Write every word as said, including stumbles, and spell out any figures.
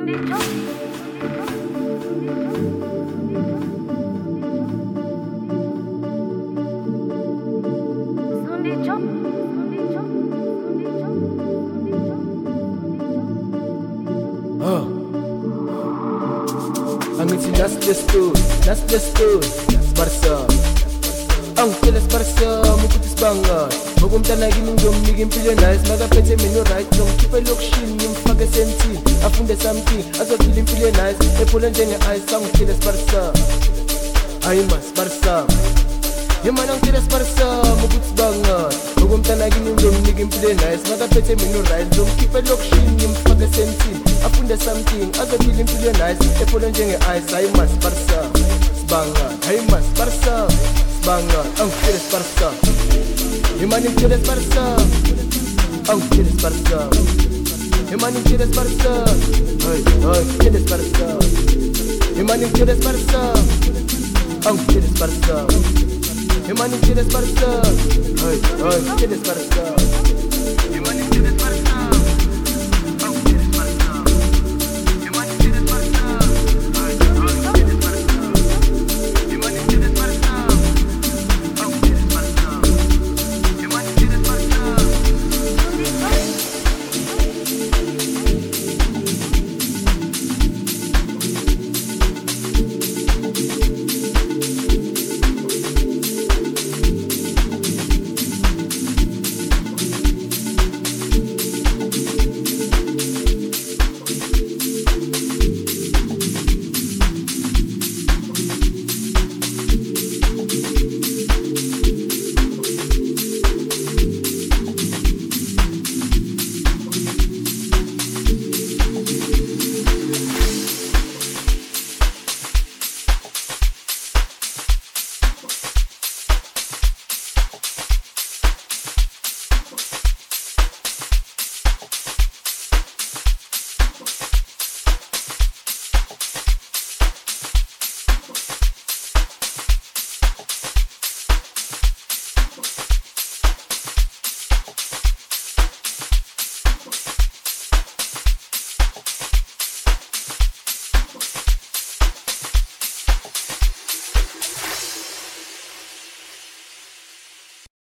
Angithi nasilestory, nasilestory, Barca. Angitshela Barca, ukuthi sibanga. Ngokumntana kimi ngizomnika impilo nice, makaphethe mina right, ngomkhipha elokushini ngimfake sentini, afunde something, azophila impilo nice, ephula njenge ice, angitshela Barca. Hayi mas Barca. Yemana angitshela Barca, ukuthi sibanga. Ngokumntana kimi ngizomnika impilo nice, makaphethe mina right, ngomkhipha elokushini ngimfake sentini, afunde something, azophila impilo nice, ephula njenge ice, hayi mas Barca. Sibanga, hayi mas Barca. Banga, angitshela Barca. Yemani ngitshela Barca. Angitshela Barca. Yemani ngitshela Barca. Hey, hey, ngitshela Barca. Yemani ngitshela Barca. Angitshela Barca. Yemani ngitshela Barca. Hey, hey, ngitshela Barca.